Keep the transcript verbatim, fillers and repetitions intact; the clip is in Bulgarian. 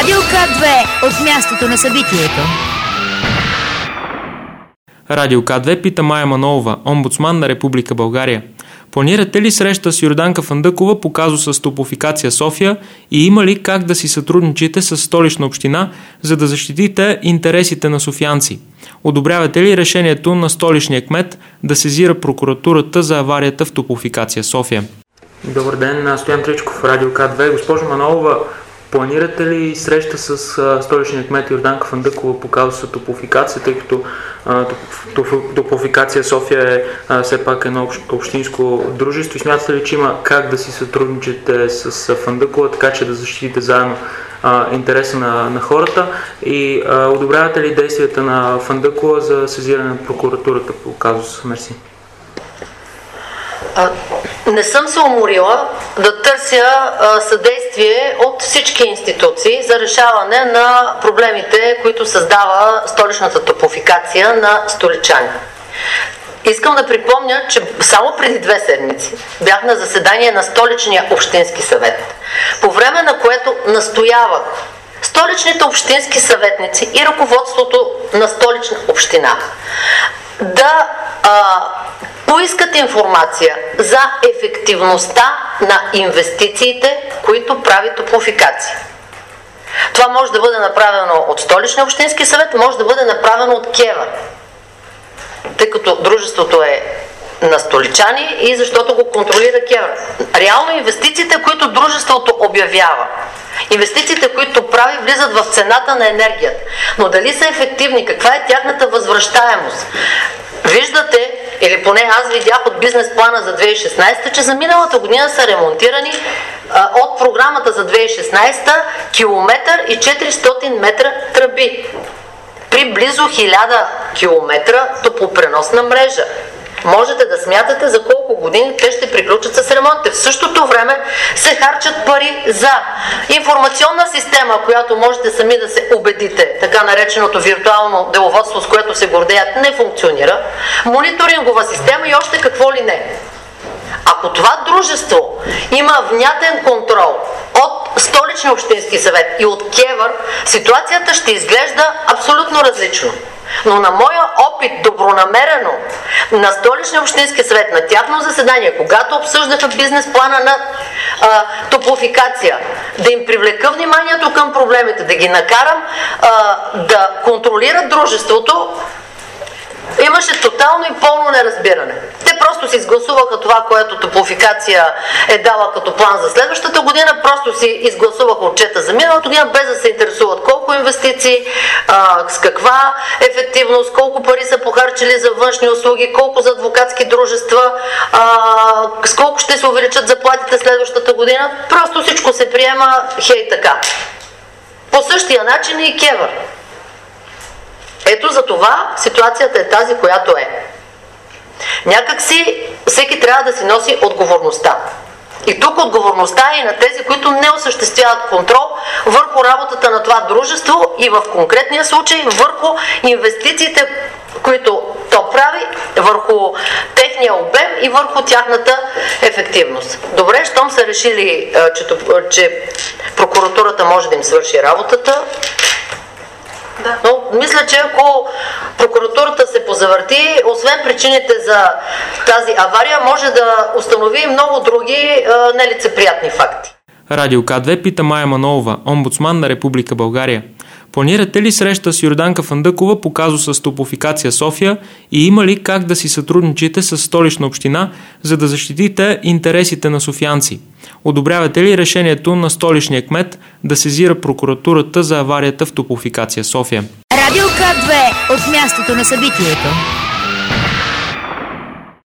Радио К две от мястото на събитието. Радио К две пита Мая Манолова, омбудсман на Република България. Планирате ли среща с Йорданка Фандъкова по казуса с Топлофикация София и има ли как да си сътрудничите с Столична община, за да защитите интересите на софиянци? Одобрявате ли решението на столичния кмет да сезира прокуратурата за аварията в Топлофикация София? Добър ден, Стоян Тричков, Радио К две. Госпожо Манолова, планирате ли среща с а, столичния кмет Йорданка Фандъкова по казуса Топлофикация, тъй като а, Топлофикация София е а, все пак едно общинско дружество и смятате ли, че има как да си сътрудничите с Фандъкова, така че да защитите заедно а, интереса на, на хората и а, одобрявате ли действията на Фандъкова за сезиране на прокуратурата по казуса? Мерси. А, не съм се уморила да търся а, съдействие от всички институции за решаване на проблемите, които създава столичната топлофикация на столичани. Искам да припомня, че само преди две седмици бях на заседание на Столичния общински съвет, по време на което настоявах столичните общински съветници и ръководството на Столична община да а, поискат информация за ефективността на инвестициите, които прави Топлофикация. Това може да бъде направено от Столичния общински съвет, може да бъде направено от КЕВР, тъй като дружеството е на столичани и защото го контролира КЕВР. Реално инвестициите, които дружеството обявява, инвестициите, които прави, влизат в цената на енергията. Но дали са ефективни, каква е тяхната възвръщаемост? Виждате, или поне аз видях от бизнес плана за две хиляди и шестнадесета, че за миналата година са ремонтирани а, от програмата за две хиляди и шестнадесета километър и четиристотин метра тръби при близо хиляда километра топлопреносна мрежа. Можете да смятате за колко години те ще приключат с ремонтите. В същото време се харчат пари за информационна система, която можете сами да се убедите, така нареченото виртуално деловодство, с което се гордеят, не функционира, мониторингова система и още какво ли не. Ако това дружество има внятен контрол от Столичния общински съвет и от КЕВР, ситуацията ще изглежда абсолютно различно. Но на моя опит добронамерено на Столичния общински съвет, на тяхно заседание, когато обсъждаха бизнес плана на а, Топлофикация, да им привлека вниманието към проблемите, да ги накарам а, да контролират дружеството, имаше тотално и пълно неразбиране. Те просто си изгласуваха това, което Топлофикация е дала като план за следващата година, просто си изгласуваха отчета за миналата година, без да се интересуват колко инвестиции, а, с каква ефективност, колко пари са похарчили за външни услуги, колко за адвокатски дружества, а, с колко ще се увеличат заплатите следващата година. Просто всичко се приема хей така. По същия начин и КЕВР. Ето за това ситуацията е тази, която е. Някак си всеки трябва да си носи отговорността. И тук отговорността е и на тези, които не осъществяват контрол върху работата на това дружество и в конкретния случай върху инвестициите, които то прави, върху техния обем и върху тяхната ефективност. Добре, щом са решили, че, че прокуратурата може да им свърши работата, да. Но мисля, че ако прокуратурата се позавърти, освен причините за тази авария, може да установи много други а, нелицеприятни факти. Радио К две пита Мая Манолова, омбудсман на Република България. Планирате ли среща с Йорданка Фандъкова по казуса с Топлофикация София и има ли как да си сътрудничите с Столична община, за да защитите интересите на софиянци? Одобрявате ли решението на столичния кмет да сезира прокуратурата за аварията в Топлофикация София? Радио К две от мястото на събитието.